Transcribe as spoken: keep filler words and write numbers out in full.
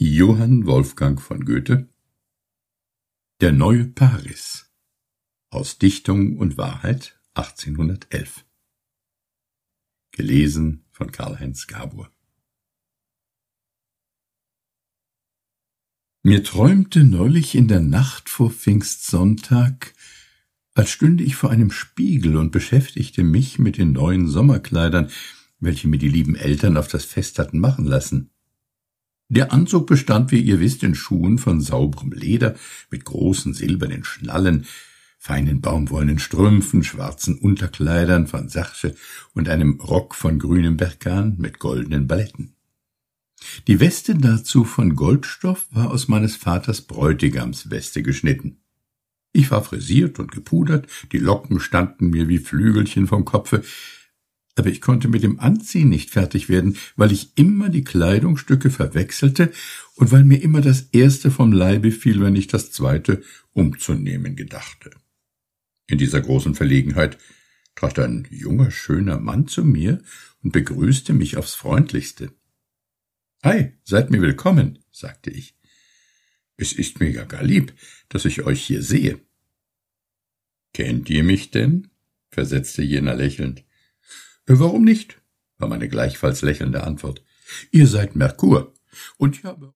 Johann Wolfgang von Goethe. Der neue Paris. Aus Dichtung und Wahrheit achtzehnhundertelf. Gelesen von Karl-Heinz Gabor. Mir träumte neulich in der Nacht vor Pfingstsonntag, als stünde ich vor einem Spiegel und beschäftigte mich mit den neuen Sommerkleidern, welche mir die lieben Eltern auf das Fest hatten machen lassen. Der Anzug bestand, wie ihr wisst, in Schuhen von sauberem Leder mit großen silbernen Schnallen, feinen baumwollenen Strümpfen, schwarzen Unterkleidern von Sarsche und einem Rock von grünem Berkan mit goldenen Balletten. Die Weste dazu von Goldstoff war aus meines Vaters Bräutigamsweste geschnitten. Ich war frisiert und gepudert, die Locken standen mir wie Flügelchen vom Kopfe, aber ich konnte mit dem Anziehen nicht fertig werden, weil ich immer die Kleidungsstücke verwechselte und weil mir immer das erste vom Leibe fiel, wenn ich das zweite umzunehmen gedachte. In dieser großen Verlegenheit trat ein junger, schöner Mann zu mir und begrüßte mich aufs Freundlichste. »Ei, seid mir willkommen«, sagte ich. »Es ist mir ja gar lieb, dass ich euch hier sehe.« »Kennt ihr mich denn?« versetzte jener lächelnd. »Warum nicht?« war meine gleichfalls lächelnde Antwort. »Ihr seid Merkur, und ich habe